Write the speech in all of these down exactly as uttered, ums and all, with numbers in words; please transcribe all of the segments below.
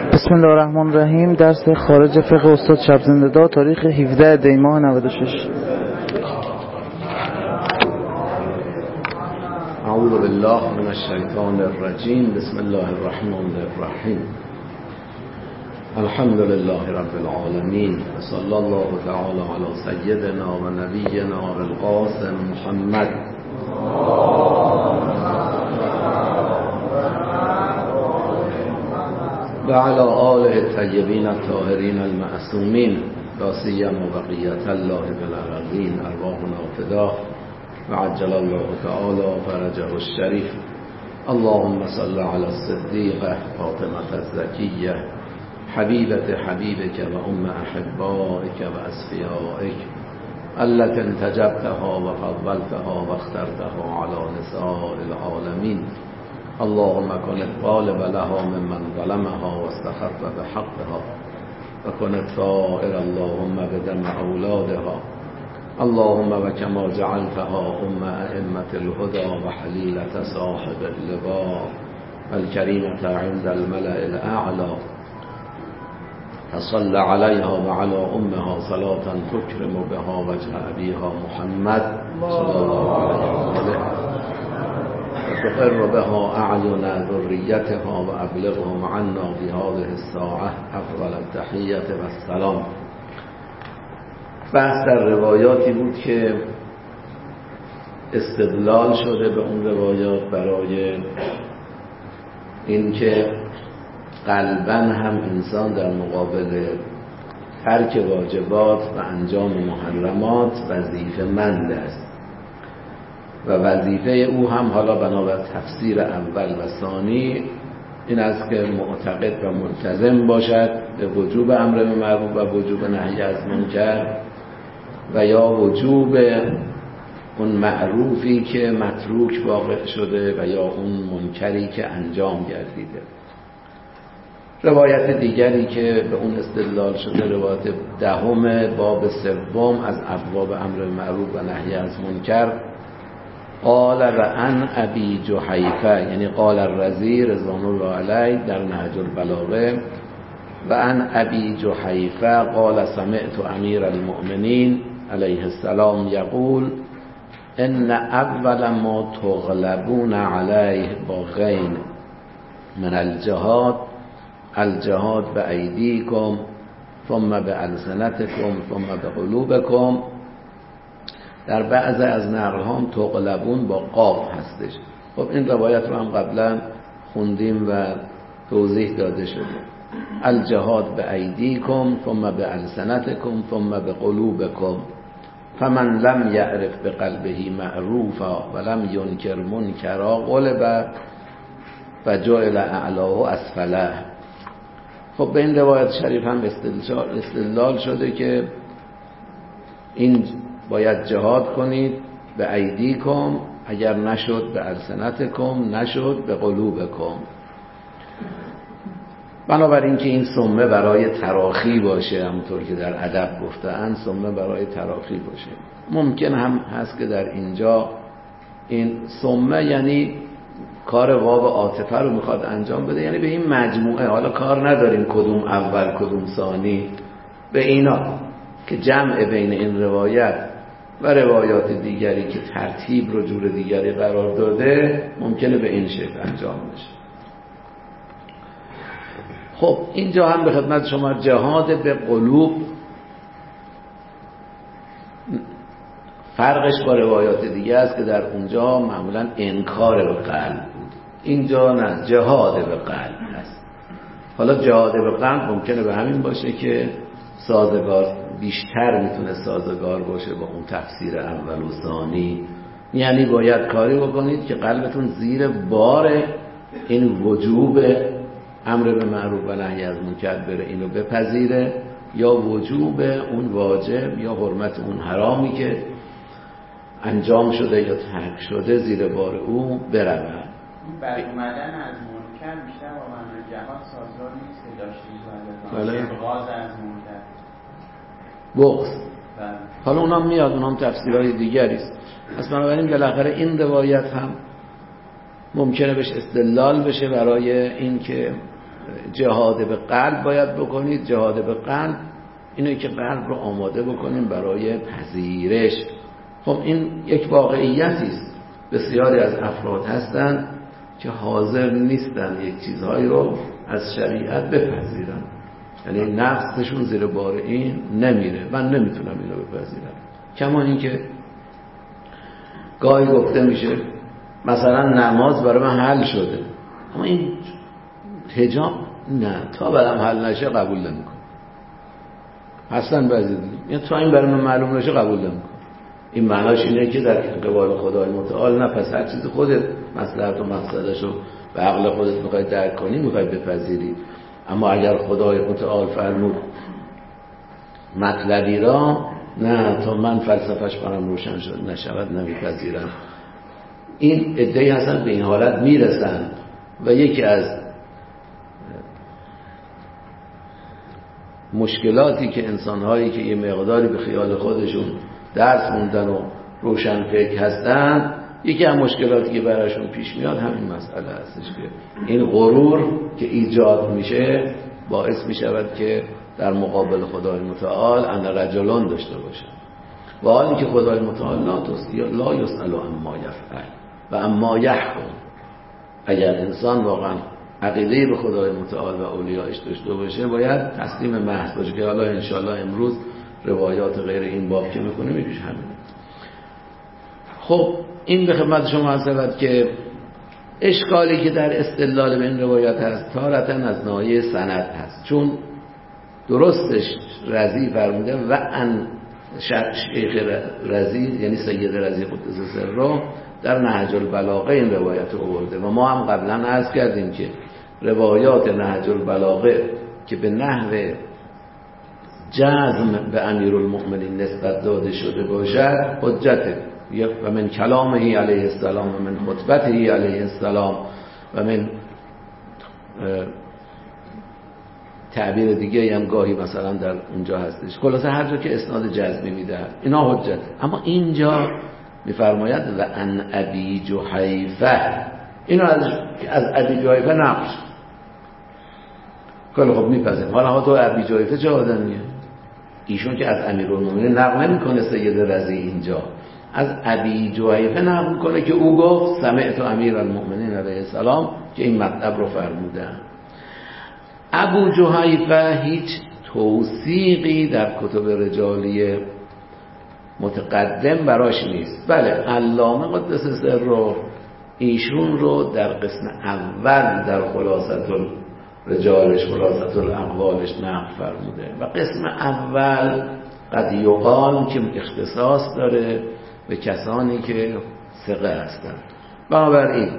بسم الله الرحمن الرحیم. درس خارج فقه استاد شب زنده دار، تاریخ هفدهم دی ماه نود و شش. اعوذ بالله من الشیطان الرجیم. بسم الله الرحمن الرحیم. الحمد لله رب العالمین و صلی الله تعالی علی سیدنا و نبینا القاسم محمد و علی آله الطیبین الطاهرین المعصومین لا سیما بقیة الله بالارضین ارواحنا فداه و عجل الله تعالی فرجه الشریف. اللهم صل علی الصدیقه فاطمة الزکیه حبیبت حبیبک و ام احبائک و اصفیائک التي انتجبتها و فضلتها و اخترتها على نساء العالمین. اللهم كن الطالب لها ممن ظلمها واستخف بحقها وكن الثائر اللهم بدم أولادها. اللهم وكما جعلتها أم أئمة الهدى وحليلة صاحب اللواء والكريمة عند الملأ الأعلى فصل عليها وعلى أمها صلاة تكرم بها وجه أبيها محمد صلى الله عليه وسلم وتقر بها أعين ذريتها وأبلغهم عنا في هذه الساعة أفضل التحية والسلام. بحث در روایاتی بود که استدلال شده به اون روایات برای اینکه قلباً هم انسان در مقابل ترک واجبات و انجام محرمات وظیفه مند است و وظیفه او هم حالا بنابر تفسیر اول و ثانی این است که معتقد و ملتزم باشد به وجوب امر معروف و وجوب نهی از منکر و یا وجوب اون معروفی که متروک واقع شده و یا اون منکری که انجام گردیده. روایت دیگری که به اون استدلال شده روایت دهم باب سوم از ابواب امر معروف و نهی از منکر. قال و عن ابی جحیفه، یعنی قال الرضی رضوان الله علیه در نهج البلاغه، و عن ابی جحیفه قال سمعت امیر المؤمنین علیه السلام یقول ان اول ما تغلبون علیه با غین من الجهاد الجهاد بأیدیکم ثم بألسنتکم ثم بقلوبکم. در بعض از نقل هم تغلبون با قاف هستش. خب این روایت رو هم قبلا خوندیم و توضیح داده شده. الجهاد بأیدیکم ثم بألسنتکم ثم بقلوبکم فمن لم یعرف بقلبه معروفا ولم ینکر منکرا غلب فجعل اعلاه اسفله. خب به این روایت شریف هم استدلال شده که این باید جهاد کنید به ایدیکم، اگر نشد به السنتکم، نشد به قلوبکم. بنابراین که این سمه برای تراخی باشه، همونطور که در ادب گفته‌اند سمه برای تراخی باشه. ممکن هم هست که در اینجا این سمه یعنی کار واو عاطفه رو میخواد انجام بده، یعنی به این مجموعه، حالا کار نداریم کدوم اول کدوم ثانی، به اینا که جمع بین این روایت و روایات دیگری که ترتیب رو جور دیگری قرار داده ممکنه به این شکل انجام بشه. خب اینجا هم به خدمت شما جهاد به قلوب فرقش با روایات دیگه است که در اونجا معمولا انکار به قلب بود، اینجا نه، جهاد به قلب هست. حالا جهاد به قلب ممکنه به همین باشه که سازگار بیشتر میتونه سازگار باشه با اون تفسیر اول و ثانی، یعنی باید کاری بکنید که قلبتون زیر بار این وجوب امر به معروف و نهی از منکر بره، اینو بپذیره، یا وجوب اون واجب یا حرمت اون حرامی که انجام شده یا ترک شده زیر بار او برود. بعد اومدن از منکر بیشتر با معنی جهاد سازگار نیست که داشتیم بله. غاز از منکر بغض. بله. حالا اونام میاد، اونام تفسیرهای دیگری است. پس بنابراین بالاخره این روایت هم ممکنه بهش استدلال بشه برای این که جهاد به قلب باید بکنید. جهاد به قلب اینه که قلب رو آماده بکنیم برای پذیرش. خب این یک واقعیتی است. بسیاری از افراد هستند که حاضر نیستن یک چیزهایی رو از شریعت بپذیرن، یعنی نفسشون زیر بار این نمیره. من نمیتونم اینو بپذیرم. کما این که گاهی گفته میشه مثلا نماز برای من حل شده، اما این حجاب نه، تا برام حل نشه قبول نمیکنم. حسن بعضی یا تا این برای من معلوم نشه قبول نمیکنم. این معناش اینه که در قبال خدای متعال نه، پس هر چیز خودت مصلحت و مقصدش رو به عقل خودت میخوای درک کنی، میخوای بپذیری. اما اگر خدای متعال فرمود مطلبی را نه تا من فلسفهش برام روشن شد نشود نمیپذیرم. این عده‌ای هستن به این حالت میرسن و یکی از مشکلاتی که انسان‌هایی که یه مقداری به خیال خودشون درس موندن و روشن فکر هستن، یکی از مشکلاتی که براشون پیش میاد همین مسئله هستش که این غرور که ایجاد میشه باعث میشود که در مقابل خدای متعال ان رجلان داشته باشن، و حالی که خدای متعال لا یسأل عما یفعل و اما یحکم. اگر انسان واقعا عقیده به خدای متعال و اولیاءش داشته باشه باید تسلیم محض باشه که حالا انشالله امروز روایات غیر این باب که میکنه میگوش همین. خب این به خدمت شما عرض شود که اشکالی که در استدلال به این روایات هست تارةً از ناحیه سند هست، چون درستش رضی فرموده و ان شیخ رضی یعنی سید رضی قدس سره در نهج البلاغه این روایت رو آورده و ما هم قبلا عرض کردیم که روایات نهج البلاغه که به نحو جزم به امیرالمؤمنین نسبت داده شده باشد حجته، و من کلامه علیه السلام و من خطبته علیه السلام و من تعبیر دیگه هم گاهی مثلا در اونجا هستش. خلاصه هر جا که اسناد جزمی میده اینا حجته. اما اینجا میفرماید و ان ابی جحیفه، اینو از از ابی جحیفه نقل خیلی خب میپذیرم. حالا ها تو ابی جحیفه چه آدمیه؟ ایشون که از امیرالمومنین نقل نمیکنه سید رضی، اینجا از ابی جحیفه نقل میکنه که او گفت سمعت امیرالمؤمنین علیه السلام که این مطلب رو فرمودن. ابو جحیفه هیچ توثیقی در کتب رجالی متقدم براش نیست. بله علامه قدس سره ایشون رو در قسم اول در خلاصه رجالش خلاصه الاقوالش نقل فرموده و قسم اول قد یقال که اختصاص داره به کسانی که ثقه هستند. بنابراین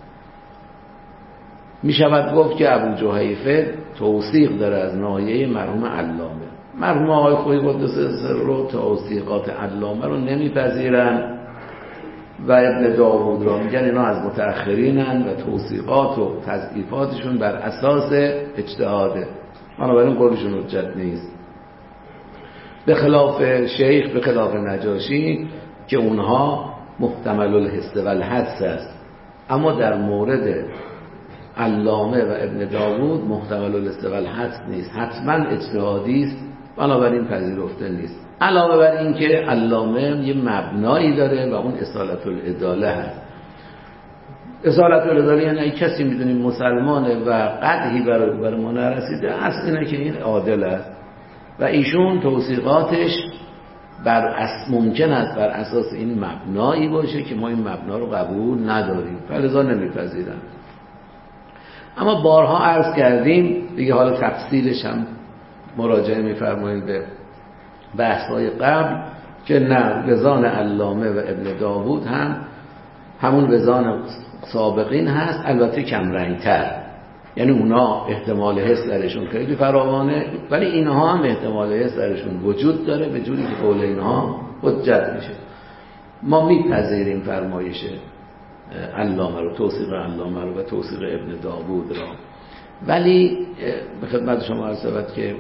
می شود گفت که ابو جحیفه توثیق داره از ناحیه مرحوم علامه. مرحوم آقای خویی قدس سره توثیقات علامه رو نمیپذیرن و ابن داوود را میگن اینا از متأخرینن و توثیقات و تضعیفاتشون بر اساس اجتهاده، بنابراین قولشون حجت نیست. به خلاف شیخ، به خلاف نجاشی که اونها محتمل الحس و الحدس است، اما در مورد علامه و ابن داوود محتمل الحس و الحدس نیست، حتما اجتهادی است، بنابراین پذیرفته نیست. علاوه بر این که علامه یه مبنایی داره و اون اصالت العداله هست. اصالت العداله یعنی کسی میدونیم مسلمانه و قدحی برای بر ما نرسیده، اصل اینه که این عادل است و ایشون توثیقاتش بر اس ممکن است بر اساس این مبنایی باشه که ما این مبنا رو قبول نداریم، فلذا نمیپذیرن. اما بارها عرض کردیم دیگه، حالا تفصیلش هم مراجعه میفرمایید به بحث‌های قبل که نه وزان علامه و ابن داوود هم همون وزان سابقین هست، البته کم رنگ‌تر، یعنی اونا احتمال حس درشون خیلی فراوانه ولی اینها هم احتمال حس درشون وجود داره به جوری که قول اینها حجت میشه. ما میپذیریم فرمایش علامه رو، توثیق علامه رو و توثیق ابن داوود را، ولی به خدمت شما عرض شود که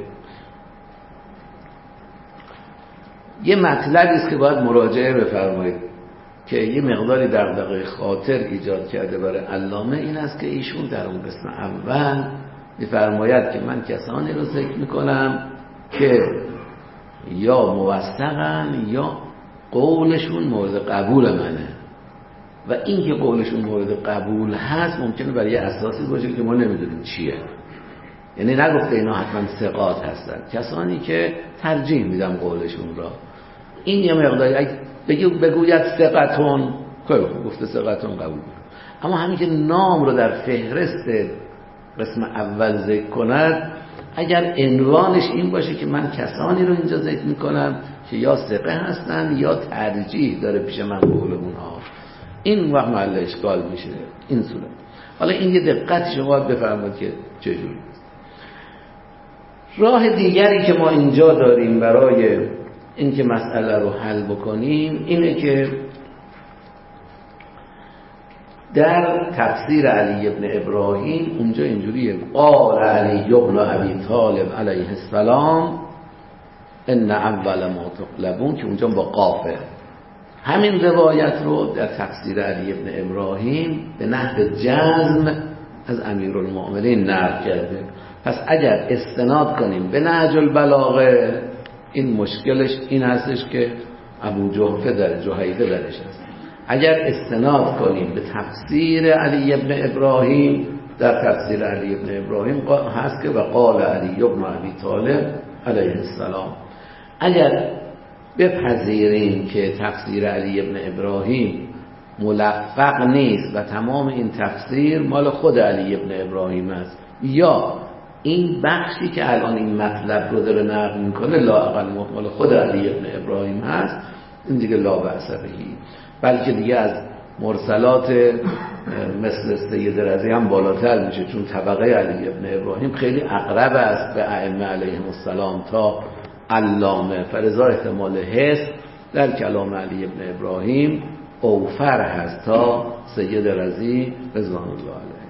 یه مطلبی است که باید مراجعه بفرمایید که یه مقداری دغدغه خاطر ایجاد کرده برای علامه، این است که ایشون در اون قسم اول می‌فرماید که من کسانی رو ذکر میکنم که یا موثقن یا قولشون مورد قبول منه و این که قولشون مورد قبول هست ممکنه برای یه اساسی باشه که ما نمیدونیم چیه. یعنی نگفته اینا حتما ثقات هستن، کسانی که ترجیح میدم قولشون را. این یه مقداری اگه بگو بگوید ثقتون، خیلی خوب گفته ثقتون قبول کنم، اما همین که نام رو در فهرست قسم اول ذکر کند، اگر عنوانش این باشه که من کسانی رو اینجا ذکر میکنم که یا ثقه هستن یا ترجیح داره پیش من قول اونها، این وقت محل اشکال میشه این صورت. حالا این یه دقت شما باید بفرمایید که چجوری. راه دیگری که ما اینجا داریم برای اینکه مسئله رو حل بکنیم اینه که در تفسیر علی ابن ابراهیم اونجا اینجوریه: قال علی ابن ابی طالب علیه السلام ان اول ما تقلبون، که اونجا با قافه. همین روایت رو در تفسیر علی ابن ابراهیم به نحو جزم از امیرالمؤمنین نقل کرده. پس اگر استناد کنیم به نهج البلاغه، این مشکلش این هستش که ابو جحفه داره، جحیفه درش هست. اگر استناد کنیم به تفسیر علی ابن ابراهیم، در تفسیر علی ابن ابراهیم هست که و قال علی ابن ابی طالب علیه السلام. اگر بپذیریم که تفسیر علی ابن ابراهیم ملفق نیست و تمام این تفسیر مال خود علی ابن ابراهیم است، یا این بخشی که الان این مطلب رو داره نقل میکنه لااقل مال خود علی ابن ابراهیم هست، این دیگه لا بأس بهی، بلکه دیگه از مرسلات مثل سید رضی هم بالاتر میشه، چون طبقه علی ابن ابراهیم خیلی اقرب است به ائمه علیهم السلام تا علامه، فلذا احتمال حس در کلام علی ابن ابراهیم اوفر هست تا سید رضی رضوان الله علیه.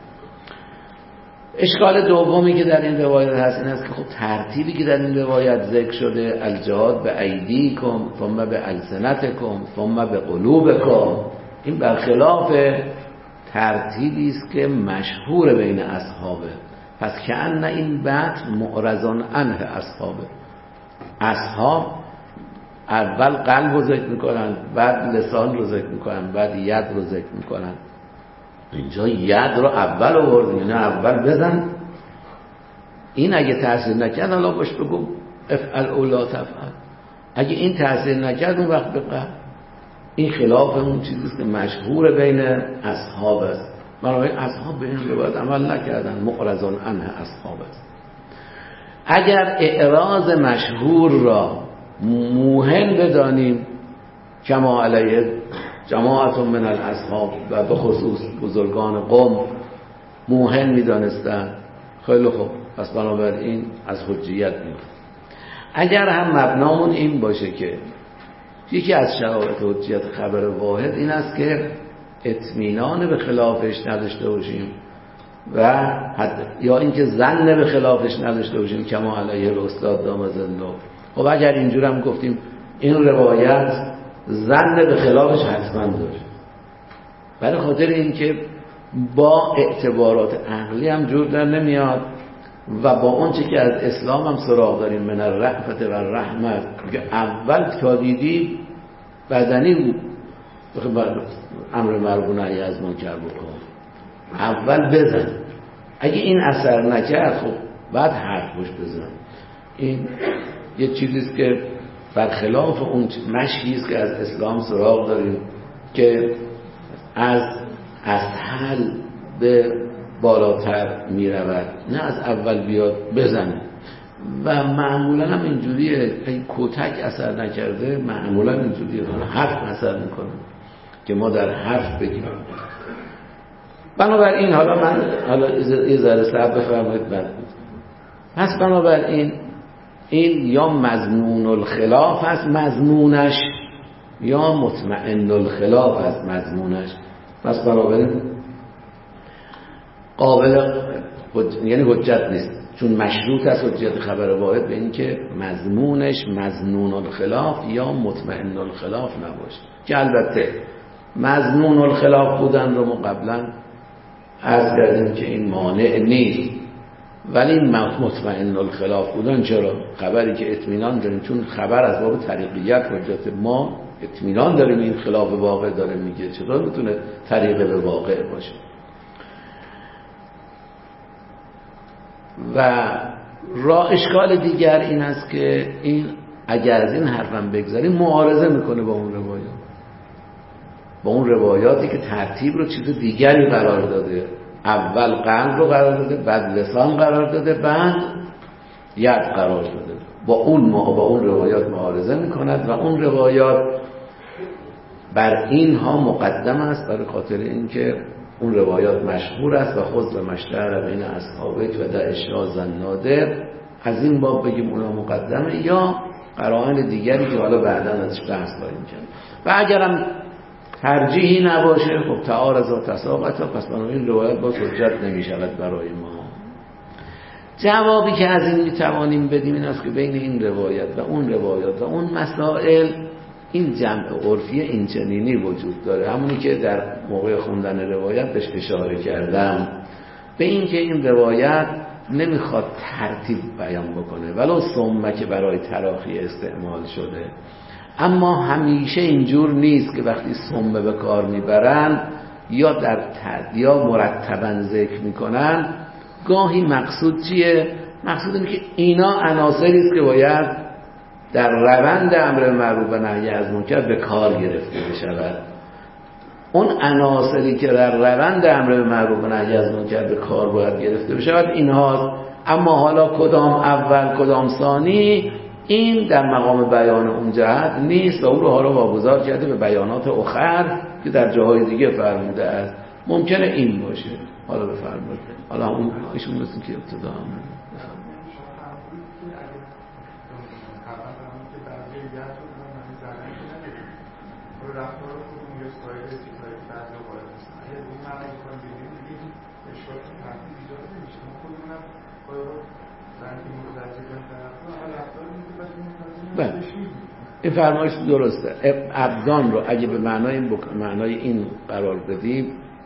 اشکال دومی که در این روایت هست این است که خب ترتیبی که در این روایت ذکر شده، الجهاد به ایدیکم ثم به السنتکم ثم به قلوبکم، این برخلاف ترتیبی است که مشهور بین اصحابه. پس کأن این بحث معرضان عنه اصحابه. اصحاب اول قلب رو ذکر میکنن، بعد لسان رو ذکر میکنن، بعد ید رو ذکر میکنن. اینجا ید رو اول آورد، یعنی اول بزن. این اگه تأثیر نکرد الله باش بگو افعل او لا تفعل. اگه این تأثیر نکرد اون وقت بقى این خلاف اون چیزیست که مشهور بین اصحاب است. بنابراین اصحاب به این روایت عمل نکردن، معرضان عنه اصحاب است. اگر اعراض مشهور را موهن بدانیم کما علیه جماعت من الاصحاب و به خصوص بزرگان قوم موهن میدانستن، خیلی خوب، پس بنابراین از حجیت میفته. اگر هم مبنامون این باشه که یکی از شرایط حجیت خبر واحد این است که اطمینان به خلافش نداشته باشیم و حد یا اینکه ظن به خلافش نداشته باشیم کما علیه الاستاد دام ظله. خب اگر اینجور هم گفتیم این روایت ظن به خلافش حتما داره، برای خاطر اینکه با اعتبارات عقلی هم جور در نمیاد و با اون چی که از اسلام هم سراغ داریم من الرحمت و الرحمت که اول تا دیدی بدنی امر معروف و نهی از منکر بکن، اول بزن. اگه این اثر نکرد خب بعد حرف پشت بزن. این یه چیزیست که برخلاف اون مشیست که از اسلام سراغ داریم که از اسهل به بالاتر می رود، نه از اول بیاد بزنه. و معمولا هم اینجوریه، اگه کتک اثر نکرده معمولا اینجوریه، حرف اثر میکنه که ما در حرف بگیم. بنابراین حالا من حالا یه ذره صبر بفرمایید بعد. پس بنابراین این یا مضمون الخلاف است مضمونش، یا مطمئن الخلاف است مضمونش. پس بنابراین قابل حج... یعنی حجت نیست، چون مشروط است حجت خبر واحد به این که مضمونش مضمون الخلاف یا مطمئن الخلاف نباشه، که البته مضمون الخلاف بودن رو ما قبلا عرض کردیم که این مانع نیست، ولی مطمئن الخلاف بودن. چرا؟ خبری که اطمینان داریم، چون خبر از باب طریقیت حجت ما اطمینان داریم این خلاف واقع داره میگه، چطور میتونه طریقه به واقع باشه؟ و را اشکال دیگر این است که این اگر از این حرفم بگذاریم معارضه میکنه با اون روایات، با اون روایاتی که ترتیب رو چیز دیگری قرار داده، اول قلب رو قرار داده، بعد لسان قرار داده، بعد ید قرار داده. با اون ما با اون روایات معارضه میکند و اون روایات بر اینها مقدم است، برای خاطر اینکه اون روایات مشهور است و خود و مشتهر بین اصحابه و ده اشراز نادر. از این باب بگیم اونا مقدمه، یا قرائن دیگری که حالا بعدا ازش بحث خواهیم کرد. و اگرم ترجیحی نباشه، خب تعارض و تساقط، پس بنابراین روایت با حجت نمیشود برای ما. جوابی که از این میتوانیم بدیم این است که بین این روایت و اون روایات و اون مسائل این جمع عرفی اینچنینی وجود داره، همونی که در موقع خوندن روایت بهش اشاره کردم، به این که این روایت نمیخواد ترتیب بیان بکنه ولو ثم که برای تراخی استعمال شده، اما همیشه اینجور نیست که وقتی ثم به کار میبرن یا در تد یا مرتبا ذکر میکنن. گاهی مقصود چیه؟ مقصود اینه که اینا عناصری است که باید در روند امر معروف و نهی از منکر به کار گرفته بشود. اون عناصری که در روند امر معروف و نهی از منکر به کار باید گرفته بشود اینها، اما حالا کدام اول کدام ثانی این در مقام بیان اون جهت نیست و او رو حالا واگذار کرده به بیانات اخر که در جاهای دیگه فرموده است. ممکنه این باشه. حالا بفرمایید. حالا اون ایشون مثل که ابتدا هم بله این فرمایش درسته. ابدان رو اگه به معنای این بک... معنای این قرار بدیم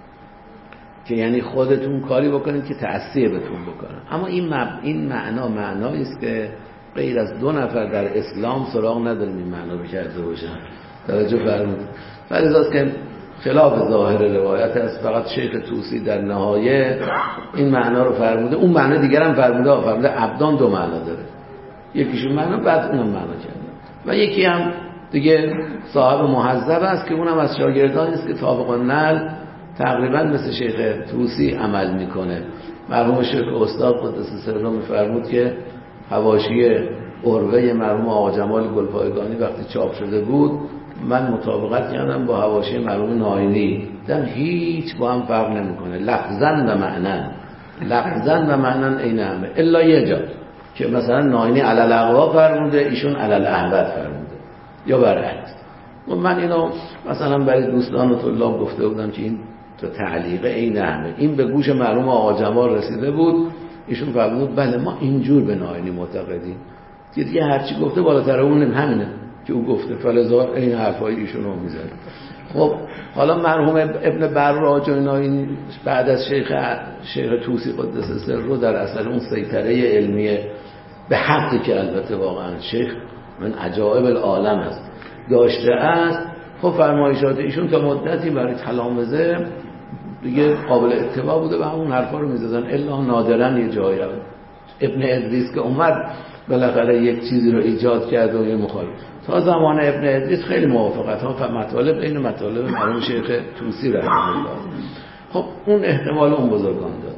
که یعنی خودتون کاری بکنید که تأثیر بهتون بکنه، اما این مب... این معنا معنایی است که غیر از دو نفر در اسلام سراغ نداریم این معنا رو کرده باشن. توجه فرمودید. فلذاست که خلاف ظاهر روایت است. فقط شیخ طوسی در نهایه این معنا رو فرموده، اون معنا دیگر هم فرموده فرموده ابدان دو معنا داره، یکیشون معنا بعد اونم معنا کرده و یکی هم دیگه صاحب محذب است که اونم از شاگردانی است که طابق النقل تقریبا مثل شیخ طوسی عمل میکنه. مرحوم شیخ استاد قدس سره میفرمود که حواشی عروه مرحوم آقا جمال گلپایگانی وقتی چاپ شده بود من مطابقت کردم با حواشی مرحوم ناینی، دیدم هیچ با هم فرق نمیکنه، لفظاً و معناً لفظاً و معناً عین همه، الا یه جا که مثلا ناینی علل اقوا فرموده ایشون علل احبت فرموده یا برعکس. و من اینو مثلا برای دوستان و طلاب گفته بودم که این تو تعلیقه عین همه. این به گوش مرحوم آقا جمال رسیده بود، ایشون فرمود بله ما اینجور به ناینی معتقدیم، که دیگه هرچی گفته بالاتر اون همینه که او گفته، فلزار این حرفای ایشون رو میزنه. خب حالا مرحوم ابن براج و ناینی بعد از شیخ شیخ طوسی قدس سر رو در اصل اون سیطره علمی به حقی که البته واقعا شیخ من عجائب العالم است داشته است، خب فرمایشات ایشون تا مدتی برای تلامذه دیگه قابل اتباع بوده و همون حرفا رو میزدن، الا نادرن یه جایی رو ابن ادریس که اومد بالاخره یک چیزی رو ایجاد کرد و یه مخالف. تا زمان ابن ادریس خیلی موافقت ها و مطالب این مطالب مرحوم شیخ طوسی رحمه الله. خب اون احتمال اون بزرگان داره.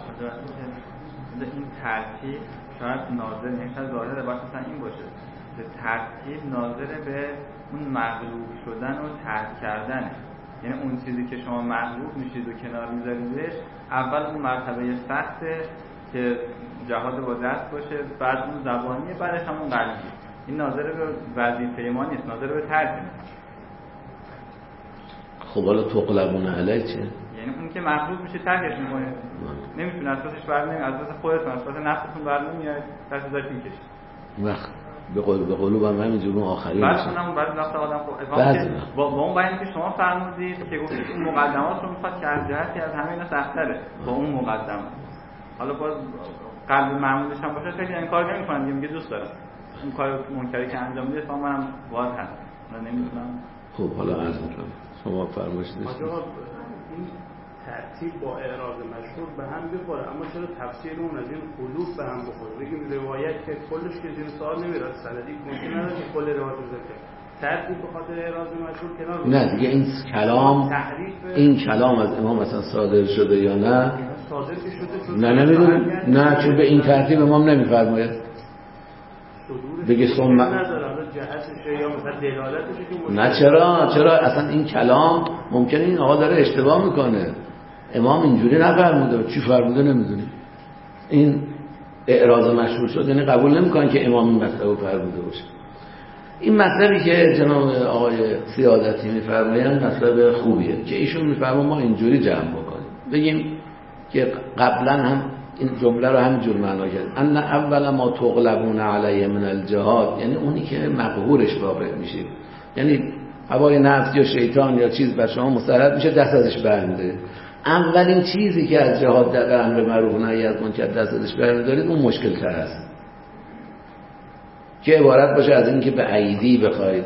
این ترتیب شاید ناظر این ظاهر روایت مثلا این باشه که ترتیب ناظر به اون مغلوب شدن و ترک کردن، یعنی اون چیزی که شما مغلوب میشید و کنار میذاریدش اول اون مرتبه سخته که جهاد با دست باشه، بعد اون زبانیه، بعدش همون قلبی. این ناظر به وظیفه ما نیست، ناظر به ترک. خب حالا تقلبون علیه چه؟ یعنی اون که مغلوب میشه ترکش میکنه، نمیتونه اساسش برنمیاد، اساس خودتون اساس نفستون برنمیاد، دست ازش میکشید. وقت به قول به قلوب هم همینجور اون آخری بعد اونم بعد وقت آدم خب با, با اون بیانی که شما فرمودید که گفتید اون مقدمات رو میخواد که از جهتی از همه اینا سخت‌تره با اون مقدمات. حالا باز قلب معمولش هم باشه خیلی انکار نمی‌کنن، میگه دوست دارم اون کار منکری که انجام میده تا منم باز هست من نمی‌تونم. خب حالا عرض می‌کنم شما فرمایش داشتید. این ترتیب با اعراض مشهور به هم بخوره، اما چرا تفسیر اون از این خلوف به هم بخوره؟ بگیم روایت که کلش که زیر سوال نمیاد، سندی ممکن نداره که کل روایت رو ذکر ترتیب به خاطر اعراض مشهور کنار بگیم. نه دیگه این کلام این کلام از امام مثلا صادر شده یا نه؟ صادر که شده چون نه نمیدونم، نه چون به این ترتیب امام نمیفرماید. بگه ثم نه چرا چرا اصلا این کلام ممکنه این آقا داره اشتباه میکنه، امام اینجوری نفرموده، چی فرموده نمیدونی. این اعراض مشهور شد یعنی قبول نمیکنن که امام این مطلب فرموده باشه. این مطلبی که جناب آقای سیادتی میفرمایند مطلب خوبیه که ایشون میفرمایند ما اینجوری جمع بکنیم، بگیم که قبلا هم این جمله رو همینجور معنا کرد ان اول ما تغلبون علیه من الجهاد، یعنی اونی که مقهورش واقع میشه، یعنی هوای نفس یا شیطان یا چیز بر شما مسلط میشه، دست ازش برمی‌دارید. اولین چیزی که از جهاد در امر معروف و نهی از منکر دست ازش برمی‌دارید اون مشکل تر است که عبارت باشه از این که به ایدی بخواید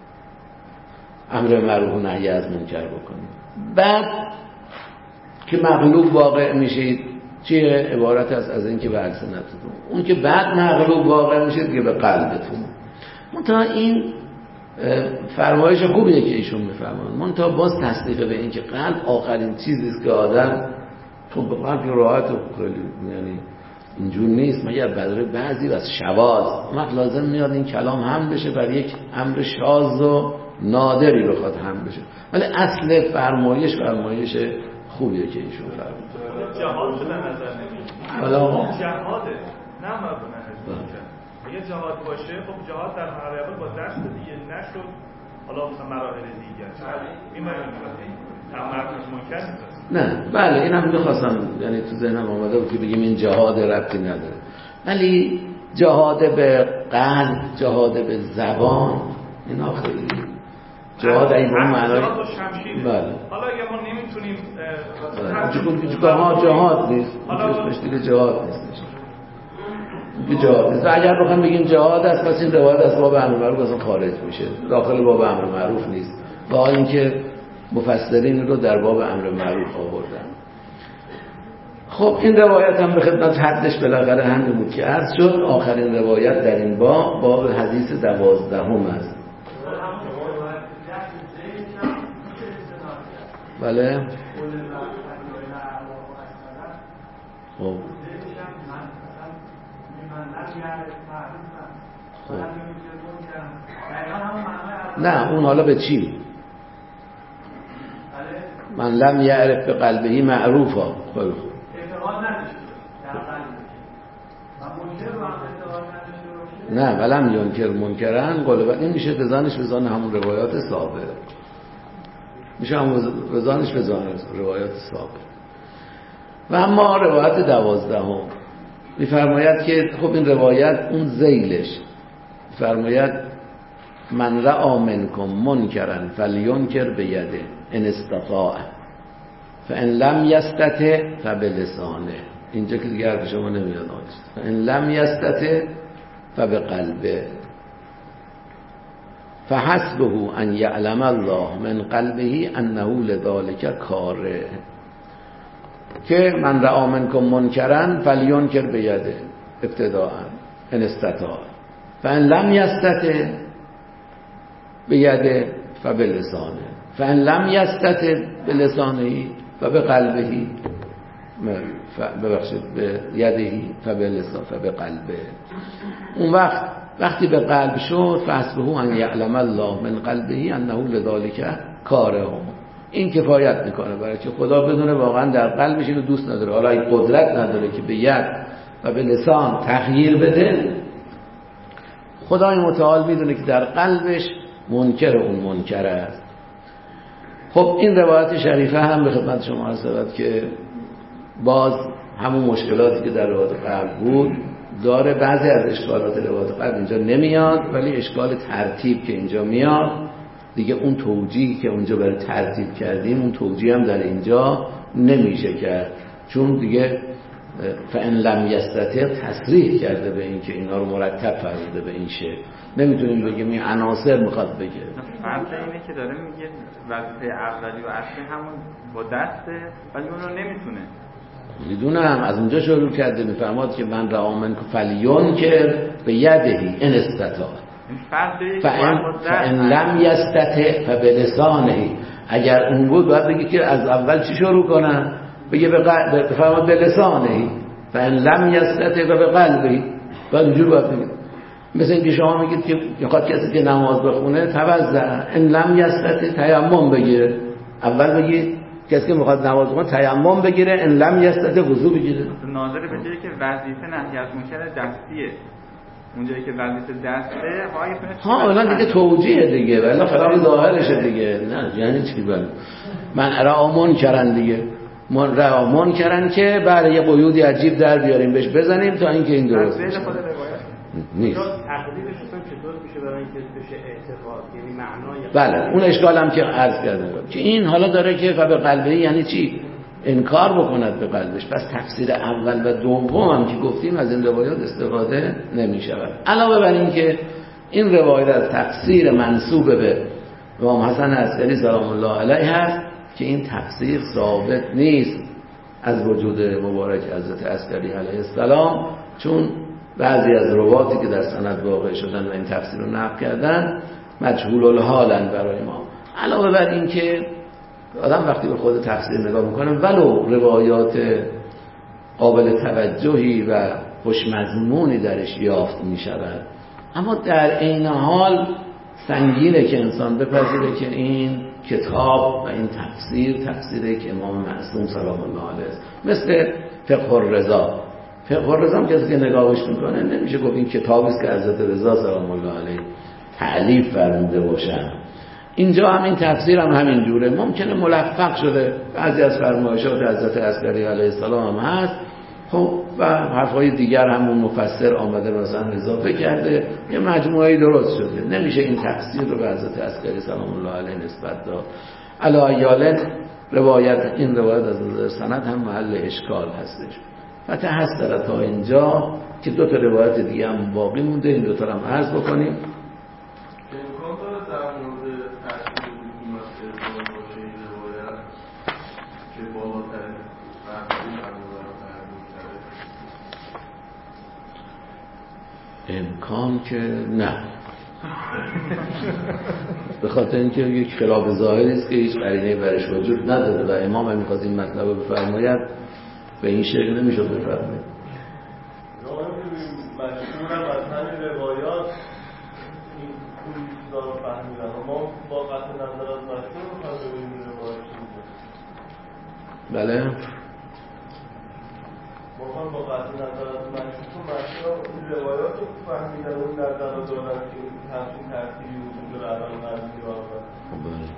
امر معروف و نهی از منکر بکنید. بعد که مغلوب واقع میشید چیه؟ عبارت است از این که به السنتتون، اون که بعد مغلوب واقع میشید که به قلبتون. منتها این فرمایش خوبیه که ایشون میفرمان، منتها باز تصدیق به این که قلب آخرین چیزی است که آدم تو به قلب راحت خیلی یعنی اینجور نیست مگر برای بعضی از شواذ وقت لازم میاد این کلام هم بشه بر یک امر شاذ و نادری بخواد هم بشه، ولی اصل فرمایش فرمایش خوبیه که ایشون فرمود. جهاد شده نظر نمیشه. حالا جهاده نه مردونه نمیشه. اگه جهاد باشه خب جهاد در مرحله اول با دست دیگه نشد، حالا مثلا مراحل دیگه این نه بله این هم میخواستم یعنی تو ذهنم آمده بود که بگیم این جهاد ربطی نداره، ولی جهاد به قلب، جهاد به زبان اینا خیلی جهاد این اون معنای بله. حالا اگه ما نمیتونیم جهاد جهاد نیست اسمش دیگه جهاد نیست دیگه جهاد نیست. اگر بخوام بگیم جهاد است پس این روایت از باب امر معروف اصلا خارج میشه، داخل باب امر معروف نیست، با اینکه مفسرین رو در باب امر معروف آوردن. خب این روایت هم به خدمت حدش بالاخره همین بود که عرض شد. آخرین روایت در این باب باب حدیث دوازدهم است. بله خب نه اون حالا به چی؟ من لم یعرف به قلبه معروفا خب نه ولم ینکر منکرن غالبا این میشه بزانش بزان همون روایات ثابت، میشه همون بزانش بزان روایات ثابت. و اما روایت دوازدهم میفرماید که خب این روایت اون ذیلش فرماید من رأى منکم منکرا فلینکر بیده ان استطاع فان لم یستطع فبلسانه. اینجا که دیگه حرف شما نمیاد آجست. فان لم یستطع فبقلبه فحسبه ان یعلم الله من قلبه انه لذلك کاره. که من رأى منکم منکرا فلینکر بیده ابتداء ان استطاع فان لم یستطع بیده فبلسانه فان لم یستطع بلسانه فبقلبه ببخشید به یده فبلسان فبقلبه. اون وقت وقتی به قلب شد فحسبه ان یعلم الله من قلبه انه لذلك کاره. این کفایت میکنه برای که خدا بدونه واقعا در قلبش اینو دوست نداره، حالا این قدرت نداره که به ید و به لسان تغییر بده. خدای متعال میدونه که در قلبش منکر اون منکر است. خب این روایت شریفه هم به خدمت شما عرض شود که باز همون مشکلاتی که در روایت قبل بود داره. بعضی از اشکالات روایت قبل اینجا نمیاد، ولی اشکال ترتیب که اینجا میاد دیگه اون توجیه که اونجا برای ترتیب کردیم اون توجیه هم در اینجا نمیشه کرد، چون دیگه فان لم یستطع تصریح کرده به این که اینا رو مرتب فرموده به این شکل. نمیتونیم بگیم این عناصر میخواد بگه. فرض اینه که داره میگه وظیفه اولی و اصلی همون با دسته ولی اون رو نمیتونه. میدونم از اونجا شروع کرده میفرماد که من رأى منکم فلیونکر بیدهی ان استطاع فان لم یستطع فبلسانه. اگر اون بود باید بگی که از اول چی شروع کنم؟ بگه به قلب بفرماد به لسانه فان لم یستطع فبقلبه. بعد اینجوری باید بگید. مثل اینکه شما میگید که میخواد کسی که نماز بخونه توضع ان لم یستطع تیمم بگیره. اول بگید کسی که میخواد نماز بخونه تیمم بگیره، ان لم یستطع وضو بگیره. ناظر به جایی که وظیفه نهی از منکر دستیه، اونجایی که وظیفه دسته های ها الان دیگه توجیه دیگه ولی خلاف ظاهرشه دیگه. نه یعنی چی؟ بله من رأى منکرن دیگه، من رأى منکرن که برای یه قیودی عجیب در بیاریم بهش بزنیم تا اینکه این درست بشه. نیست. تقدیرش چطور میشه برای اینکه بشه اعتقاد، یعنی معنای بله اون اشکالم که عرض کردم که این حالا داره که به قلبه یعنی چی؟ انکار بکند به قلبش. پس تفسیر اول و دوم هم که گفتیم از این روایات استفاده نمی شود. علاوه بر این که این روایت از تفسیر منسوب به امام حسن عسکری سلام الله علیه هست که این تفسیر ثابت نیست از وجود مبارک حضرت عسکری علیه السلام، چون بعضی از رواتی که در سند واقع شدن و این تفسیر رو نقل کردن مجهول الحالن برای ما. علاوه بر این که آدم وقتی به خود تفسیر نگاه میکنه ولو روایات قابل توجهی و خوشمضمونی درش یافت میشود، اما در عین حال سنگینه که انسان بپذیره که این کتاب و این تفسیر تفسیری که امام معصوم سلام الله علیه است. مثل فقه الرضا. فقه الرضا کسی که نگاهش میکنه نمیشه گفت این کتابی است که حضرت رضا سلام الله علیه تألیف فرموده باشن. اینجا هم این تفسیر هم همین جوره. ممکنه ملفق شده، بعضی از فرمایشات حضرت عسکری علیه السلام هم هست، خب و حرفای دیگر همون مفسر آمده مثلا اضافه کرده، یه مجموعه‌ای درست شده. نمیشه این تفسیر رو به حضرت عسکری سلام الله علیه نسبت داد. علی ایاله روایت این روایت از نظر سند هم محل اشکال هستش. فتحسر تا اینجا که دو تا روایت دیگه هم باقی مونده، این دو تا هم عرض بکنیم. امکان که نه، به خاطر اینکه یک خلاف ظاهری است که هیچ قرینه‌ای برش وجود نداره و امام هم می‌خواد این مطلب رو بفرماید به این شکل نمیشد بفرماید. مشهورم از همین روایات این کلی چیزا رو فهمیدن و ما با قطع نظر از مشهور رو فهمیدیم این روایات چیزه. بله ما هم با قطع نظر از مشهور تو مشهور این روایات رو فهمیدن اون نظر رو دارن که همچین ترتیبی وجود داره اول قضیه رو اول. بله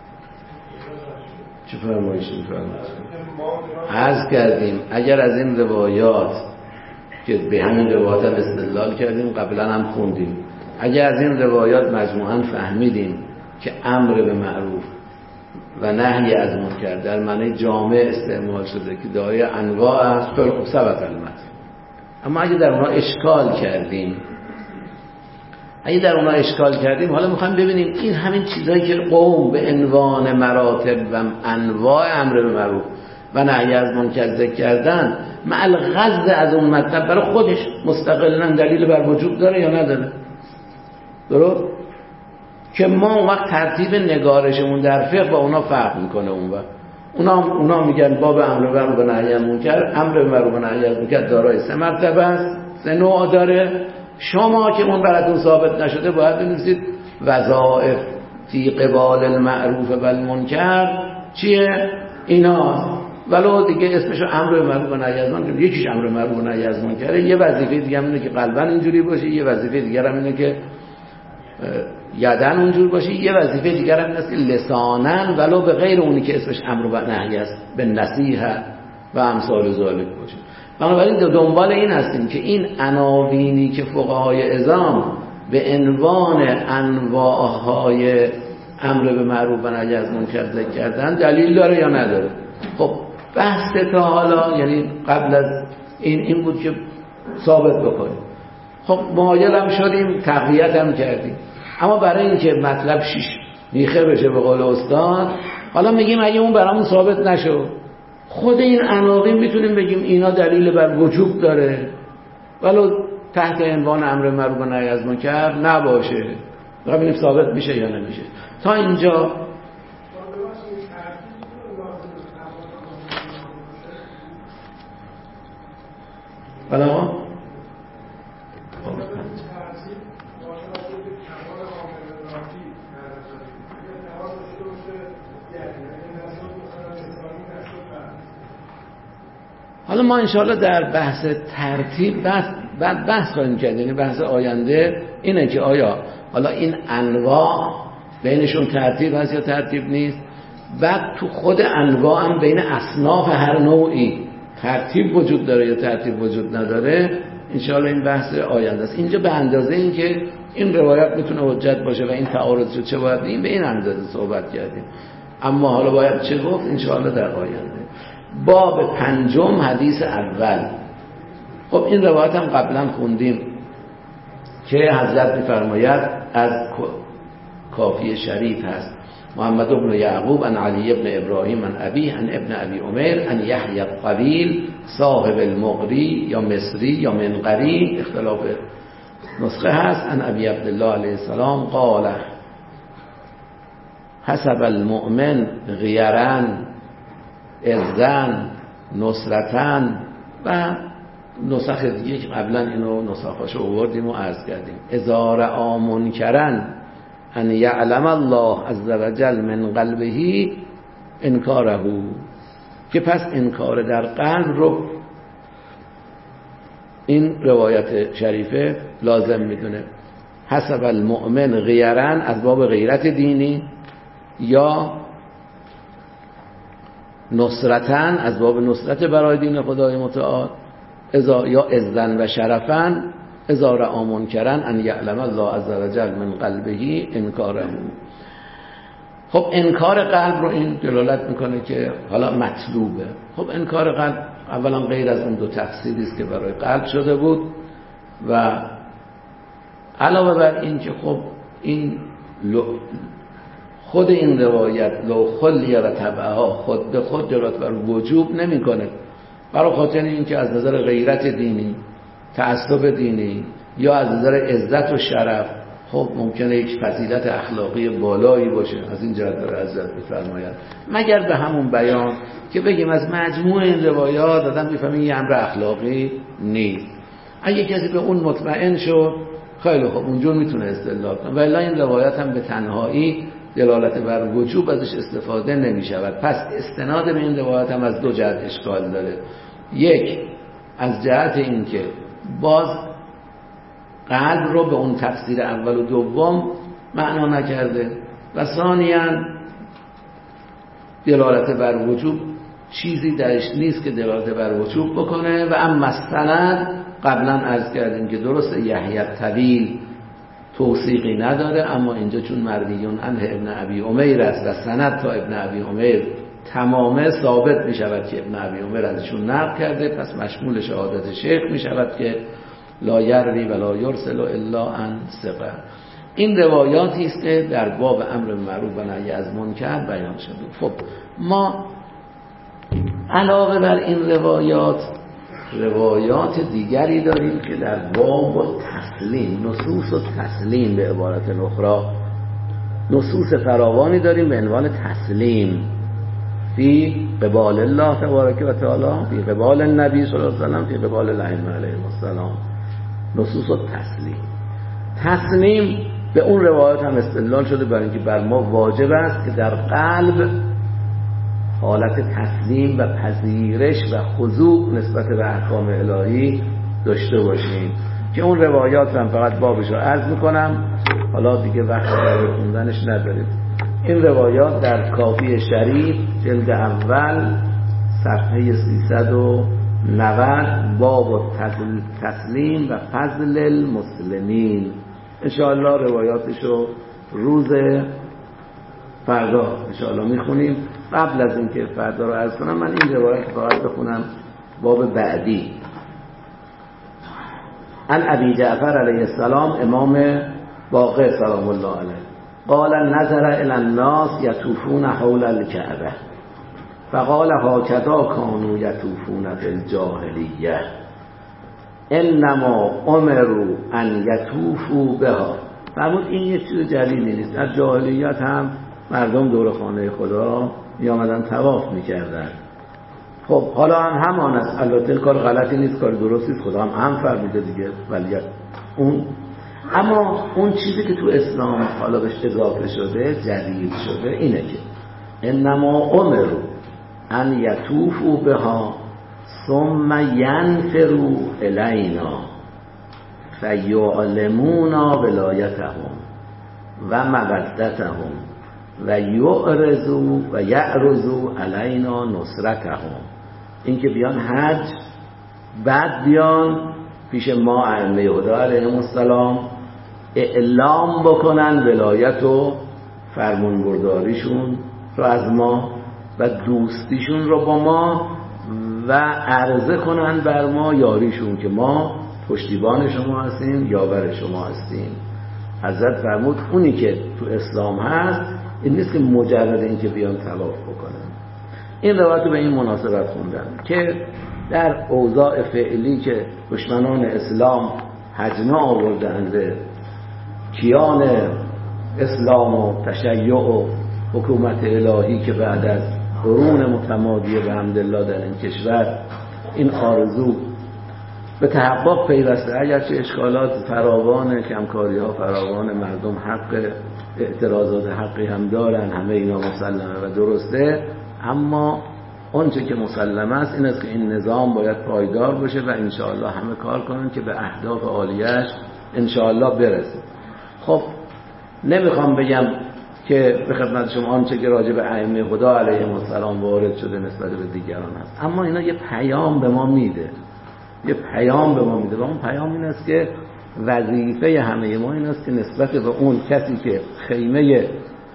چه فرمایشی می‌فرمایید؟ عرض کردیم اگر از این روایات که به همین روایات هم استدلال کردیم قبلا هم خوندیم، اگر از این روایات مجموعاً فهمیدیم که امر به معروف و نهی از منکر در معنی جامع استعمال شده که دارای انواع است، خیلی خوب ثبت المتن. اما اگه در اونها اشکال کردیم اگه در اونها اشکال کردیم حالا میخوایم ببینیم این همین چیزایی که قوم به عنوان مراتب و انواع امر به معروف و نهی از منکر ذکر کردن مع الغض از اون مطلب برای خودش مستقلاً دلیل بر وجود داره یا نداره؟ درست؟ که ما اون وقت ترتیب نگارشمون در فقه با اونا فرق میکنه. اون وقت اونا اونا میگن باب امر به معروف و نهی از منکر، امر به معروف و نهی از منکر دارای سه مرتبه است، سه نوع داره. شما که اون براتون ثابت نشده باید بنویسید وظائف فی قبال المعروف و المنکر چیه؟ اینا ولو دیگه اسمشو امر به معروف و نهی از منکر، یکیش امر به معروف و نهی از منکره، یه وظیفه دیگه هم اینه که قلباً اینجوری باشه، یه وظیفه دیگه هم اینه که یدن اونجور باشه، یه وظیفه دیگر هم این است که لسانن ولو به غیر اونی که اسمش امر و نهی است به نصیحه و امثال ذالک باشه. بنابراین دنبال این هستیم که این عناوینی که فقهای عظام به عنوان انواعهای امر به معروف و نهی از منکر ذکر کردن دلیل داره یا نداره. خب بحث تا حالا یعنی قبل از این این بود که ثابت بکنیم. خب مایل هم شدیم، تقویت هم کردیم، اما برای اینکه مطلب شیش میخه بشه به قول استاد، حالا میگیم اگه اون برامون ثابت نشد، خود این عناوین میتونیم بگیم اینا دلیل بر وجوب داره، ولو تحت عنوان امر معروف و نهی از منکر نباشه، ببینیم ثابت میشه یا نمیشه. تا اینجا بلا حالا ما انشاءالله در بحث ترتیب بعد بحث خواهیم کرد، یعنی بحث آینده اینه که آیا حالا این انواع بینشون ترتیب هست یا ترتیب نیست، بعد تو خود انواع هم بین اصناف هر نوعی ترتیب وجود داره یا ترتیب وجود نداره، انشاءالله این بحث آینده است. اینجا به اندازه این که این روایت میتونه حجت باشه و این تعارض چه باید این به این اندازه صحبت کردیم، اما حالا باید چه گفت انشاءالله در آینده. باب پنجم حدیث اول. خب این روایت هم قبلا خوندیم که حضرت میفرماید از کافی شریف هست محمد بن یعقوب عن علی بن ابراهیم عن ابیه عن ابن ابی عمر عن یحیی الطویل صاحب المقری یا مصری یا منقری، اختلاف نسخه هست، عن ابی عبدالله علیه السلام قال حسب المؤمن غیرن عزن نصرتن و نسخ دیگه که قبلا اینو نسخاشو آوردیم و عرض کردیم. اذا رأى منکرا ان یعلم الله عز وجل من قلبه انکاره، که پس انکار در قلب رو این روایت شریفه لازم میدونه. حسب المؤمن غیرن از باب غیرت دینی، یا نصرتن از باب نصرت برای دین خدای متعال، ازا یا عزن و شرفن اذا رأى منکرا ان یعلم الله عز وجل من قلبه انکاره. خب انکار قلب رو این دلالت میکنه که حالا مطلوبه. خب انکار قلب اولا غیر از اون دو تفسیری است که برای قلب شده بود، و علاوه بر این که خب این خود این روایت لو خلیه و طبعها خود به خود دلالت بر وجوب نمیکنه، برای خاطر این که از نظر غیرت دینی، تعصب دینی یا از نظر عزت و شرف خب ممکنه یک فضیلت اخلاقی بالایی باشه، از این جهت داره حضرت می‌فرماید، مگر به همون بیان که بگیم از مجموع این روایات آدم می‌فهمه این امر اخلاقی نیست. اگه کسی به اون مطمئن شد خیلی خوب اونجور میتونه استدلال کنه، ولی این روایت هم به تنهایی دلالت بر وجوب ازش استفاده نمی شود. پس استناد به این روایت هم از دو جهت اشکال داره. یک، از جهت این که باز قلب رو به اون تفسیر اول و دوم معنا نکرده، و ثانیاً دلالت بر وجوب چیزی درش نیست که دلالت بر وجوب بکنه. و اما سند قبلا عرض کردیم که درست یحیی الطویل توثیقی نداره، اما اینجا چون مرویون عنه ابن ابی عمر است و سند تا ابن ابی عمر تمامه ثابت می شود که ابن ابی عمر ازشون نقل کرده، پس مشمول شهادت شیخ می شود که لا یروی و لا یرسل الا عن ثقه. این روایاتی است که در باب امر معروف و نهی از منکر بیان شده. خب ما علاوه بر این روایات روایات دیگری داریم که در باب و تسلیم، نصوص و تسلیم به عبارت اخرى، نصوص فراوانی داریم به عنوان تسلیم فی قبال الله تبارک و تعالی، فی قبال النبی صلی الله علیه و سلم، فی قبال الائمه علیهم السلام. نصوص و تسلیم تسلیم به اون روایات هم استدلال شده برای اینکه بر ما واجب است که در قلب حالت تسلیم و پذیرش و خضوع نسبت به احکام الهی داشته باشیم، که اون روایات هم فقط بابش رو عرض میکنم، حالا دیگه وقت برای خوندنش نداریم. این روایات در کافی شریف جلد اول صفحه سیصد و نود باب تسلیم و فضل المسلمین. انشاءالله روایاتشو روز فردا انشاءالله میخونیم. قبل از اینکه فردا رو عرض کنم من این روایت فقط بخونم باب بعدی عن ابی جعفر علیه السلام امام باقر سلام الله علیه قال نظر الی الناس یطوفون حول الکعبه فقال هکذا کانوا یطوفون فی الجاهلیه انما امروا ان یطوفوا بها. فرمود این یک چیز جدیدی نیست، در جاهلیت هم مردم دور خانه خدا می آمدن طواف میکردن. خب حالا هم همان است، البته کار غلطی نیست، کار درستی است، خدا هم هم فرموده دیگه، ولی اون اما اون چیزی که تو اسلام حالا بهش اضافه شده جدید شده اینه که انما امروا ان یطوفوا بها ثم ینفروا الینا فیعلمونا ولایتهم و مودتهم و یعرضوا و یعرضوا علینا نصرتهم. این که بیان حج بعد بیان پیش ما ائمه هدی علیهم السلام اعلام بکنن ولایت و فرمانبرداریشون رو از ما و دوستیشون رو با ما و عرضه کنن بر ما یاریشون که ما پشتیبان شما هستیم، یاور شما هستیم. حضرت فرمود اونی که تو اسلام هست این نیست که مجرد این که بیان طواف بکنن. این روایت به این مناسبت خوندن که در اوضاع فعلی که دشمنان اسلام هجمه آوردند به کیان اسلام و تشیع و حکومت الهی که بعد از قرون متمادی بحمدالله در این کشور این آرزو به تحقق پیوسته، اگرچه اشکالات فراوان، کمکاری ها فراوان، مردم حق اعتراضات حقی هم دارن، همه اینا مسلمه و درسته، اما آنچه که مسلمه است این است که این نظام باید پایدار باشه و انشاءالله همه کار کنن که به اهداف عالیش انشاءالله برسه. خب نمیخوام بگم که به خدمت شما آنچه که راجع به ائمه خدا علیهم السلام وارد شده نسبت به دیگران هست، اما اینا یه پیام به ما میده، یه پیام به ما میده و اون پیام این است که وظیفه همه ما این است که نسبت به اون کسی که خیمه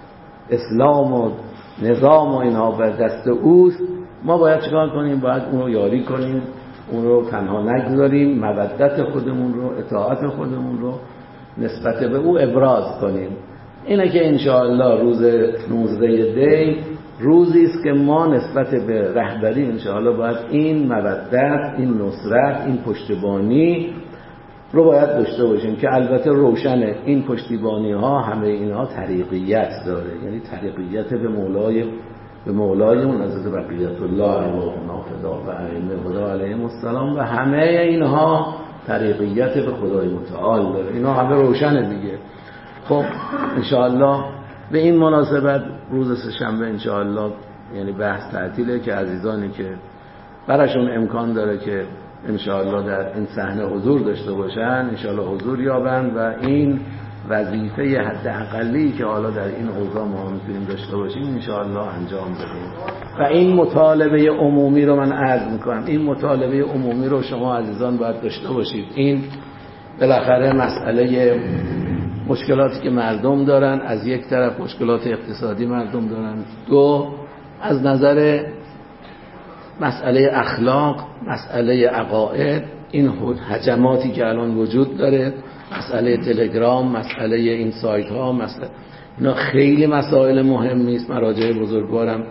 اسلام و نظام و اینها بر دست اوست ما باید چکار کنیم؟ باید اون رو یاری کنیم، اون رو تنها نگذاریم، مودت خودمون رو، اطاعت خودمون رو نسبت به او ابراز کنیم. اینه که انشاءالله روز نوزده دی روزی است که ما نسبت به رهبری انشاءالله باید این مودت، این نصرت، این پشتیبانی رو باید داشته باشیم که البته روشنه این پشتیبانی ها همه اینها طریقیت داره، یعنی طریقیت به مولای به مولای اون حضرت بقیت الله ارواح نافذا و ائمه خدا علیهم السلام و همه اینها طریقیت به خدای متعال داره، اینا همه روشنه دیگه. خب انشاءالله به این مناسبت روز سه‌شنبه انشاءالله یعنی بحث تعطیله که عزیزانی که براشون امکان داره که انشاءالله در این صحنه حضور داشته باشن انشاءالله حضور یابن و این وظیفه حداقلی که حالا در این اوضاع ما میتونیم داشته باشیم انشاءالله انجام بدیم. و این مطالبه عمومی رو من عرض میکنم، این مطالبه عمومی رو شما عزیزان باید داشته باشید. این بالاخره مسئله مشکلاتی که مردم دارن، از یک طرف مشکلات اقتصادی مردم دارن، دو از نظر مسئله اخلاق، مسئله عقاید، این هجماتی که الان وجود داره، مسئله تلگرام، مسئله این سایت ها، مسئله اینا خیلی مسائل مهمی است. مراجع بزرگوارم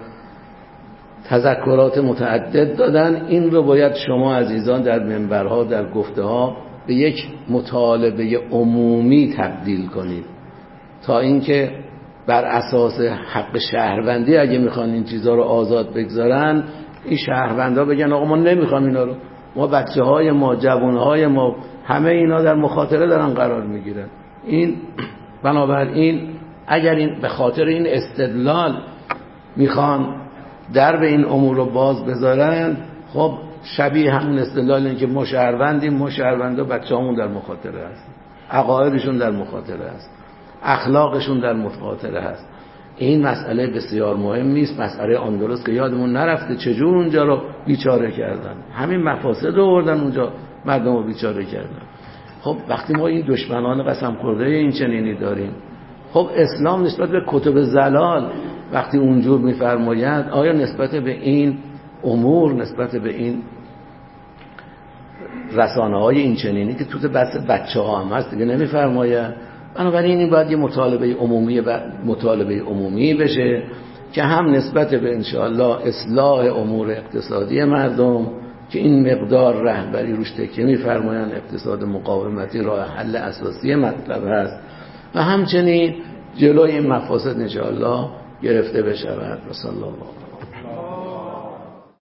تذکرات متعدد دادن، این رو باید شما عزیزان در منبرها، در گفته ها به یک مطالبه عمومی تبدیل کنید تا اینکه بر اساس حق شهروندی اگه میخوان این چیزها رو آزاد بگذارن این شهروندها بگن آقا ما نمیخوام اینا رو، ما بچه های ما، جوان های ما، همه اینا در مخاطره دارن قرار میگیرن. این بنابراین اگر این به خاطر این استدلال میخوان درب این امور رو باز بذارن، خب شبیه همون استدلال این که ما شهروندیم، ما شهروندا بچه همون در مخاطره هست، عقایدشون در مخاطره هست، اخلاقشون در مخاطره هست. این مسئله بسیار مهمی است، مسئله اندلس که یادمون نرفته چجور اونجا رو بیچاره کردن، همین مفاسد رو آوردن اونجا مردم رو بیچاره کردن. خب وقتی ما این دشمنان قسم خورده این چنینی داریم، خب اسلام نسبت به کتب زلال وقتی اونجور میفرماید آیا نسبت به این امور، نسبت به این رسانه های این چنینی که تو بحث بچه ها هم هست دیگه نمیفرماید. بنابراین این باید یه مطالبه عمومی مطالبه عمومی بشه که هم نسبت به انشاءالله اصلاح امور اقتصادی مردم که این مقدار رهبری روش تکیه می‌فرمایند، اقتصاد مقاومتی راه حل اساسی مطلب هست و همچنین جلوی این مفاسد انشاءالله گرفته بشود. و صلی الله